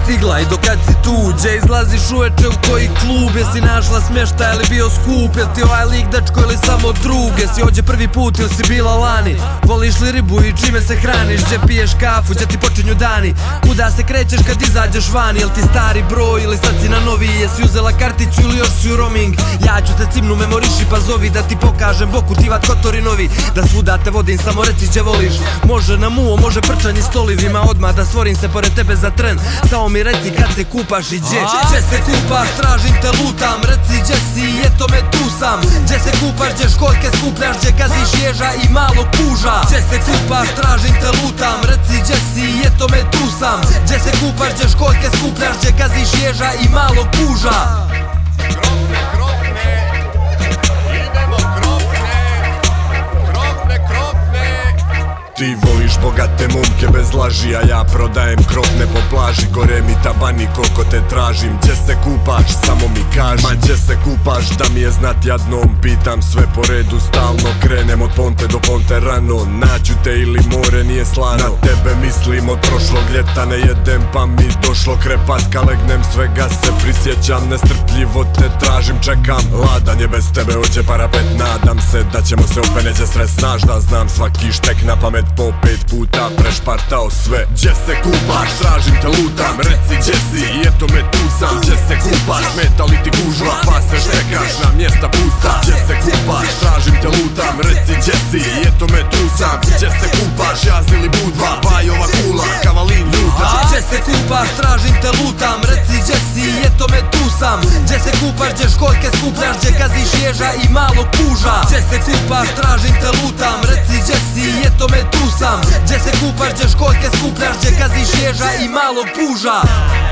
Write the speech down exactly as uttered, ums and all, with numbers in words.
stigla i dokad si tu? Gdje izlaziš uveče, u koji klub? Jesi našla smještaj ili bio skup? Jel ti ovaj lik dečko ili samo drug? Jesi ođe prvi put ili si bila lani? Voliš li ribu i čime se hraniš? Gdje piješ kafu, gdje ti počinju dani? Kuda se krećeš kad izađeš vani? Jel ti stari broj ili sad si na novi? Jesi uzela karticu ili još si u roaming? Ja ću te cimnu, memoriši pa zovi, da ti pokažem boku tivat kotori novi. Da svuda te vodim, samo reci gdje voliš. Može na muo, može prčanje stolivima, odmah da stvorim se pored tebe za tren. Samo mi reci kad se kupaš i gdje? Gdje se kupaš, tražim te, lutam. Reci gdje si, eto me tu sam. Gdje se kupaš, gdje školjke skupljaš, gdje gaziš ježa i malog puža. Gdje se kupaš, tražim te, lutam. Reci gdje si, eto me tu sam. Gdje se kupaš, gdje školjke skupljaš, gdje gaziš ježa i malog puža. Krofne, krofne, idemo krofne, krofne, krofne. Ti voliš bogate momke bez laži, a ja prodajem krofne po plaži. Gore mi tabani koliko te tražim. Gdje se kupaš, samo mi kaži. Ma gdje se kupaš, da mi je znat jadnom. Pitam sve po redu, stalno krenem od ponte do ponte rano. Naću te ili more nije slano. Na tebe mislim od prošlog ljeta, ne jedem pa mi došlo krepatka. Legnem svega se prisjećam, nestrpljivo te tražim, čekam. Ladan je bez tebe, ođe parapet, nadam se da ćemo se opet, neće stres. Znaš da znam svaki štek na pamet, po pet puta prešpartao sve. Gdje se kupaš, tražim te, lutam. Reci gdje si i eto me tu sam. Gdje se kupaš, smeta li ti gužva, pa se štekaš na mjesta pusta. Gdje se kupaš, tražim te, lutam. Reci gdje si i eto me tu sam. Gdje se kupaš, jaz ili budva, Bajova kula, kavalin ljuta. Gdje se kupaš, tražim te, lutam. Reci gdje si, eto me tu sam. Gdje se kupaš, gdje školjke skupljaš, gdje gaziš ježa i malog puža. Gdje se kupaš, tražim te, lutam. Reci gdje si, eto me tu sam. Gdje se kupaš, gdje školjke skupljaš, gdje gaziš ježa i malog puža.